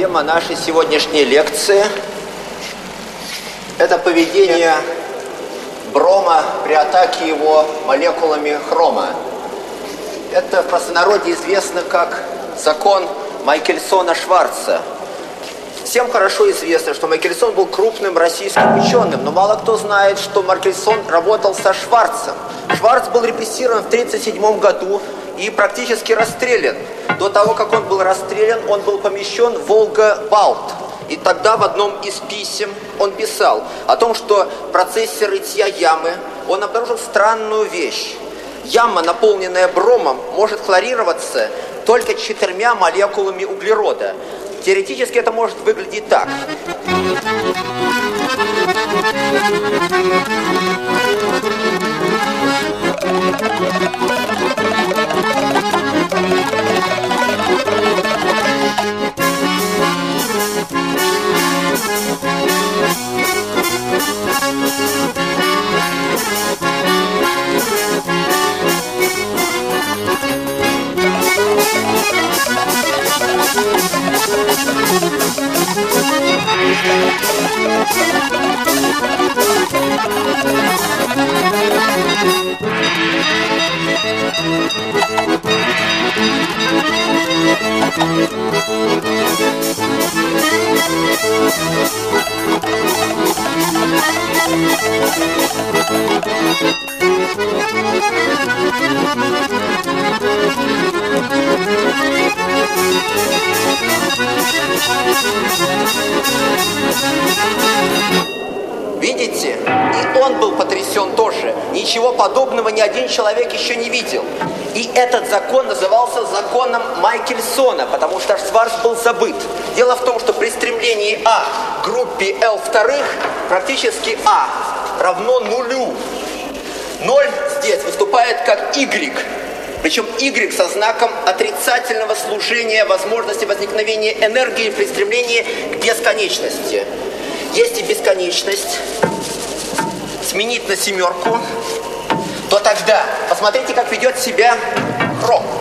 Тема нашей сегодняшней лекции – это поведение брома при атаке его молекулами хрома. Это в простонародье известно как закон Майкельсона-Шварца. Всем хорошо известно, что Майкельсон был крупным российским ученым, но мало кто знает, что Майкельсон работал со Шварцем. Шварц был репрессирован в 1937 году и практически расстрелян. До того, как он был расстрелян, он был помещен в Волга-Балт. И тогда в одном из писем он писал о том, что в процессе рытья ямы он обнаружил странную вещь. Яма, наполненная бромом, может хлорироваться только 4 молекулами углерода. Теоретически это может выглядеть так. Видите? И он был потрясен тоже. Ничего подобного ни один человек еще не видел. И этот закон назывался законом Майкельсона, потому что Шварц был забыт. Дело в том, что при стремлении А к группе L2 практически А равно нулю. 0 здесь выступает как Y. Причем Y со знаком отрицательного служения возможности возникновения энергии при стремлении к бесконечности. Если бесконечность сменить на 7, то тогда посмотрите, как ведет себя хром.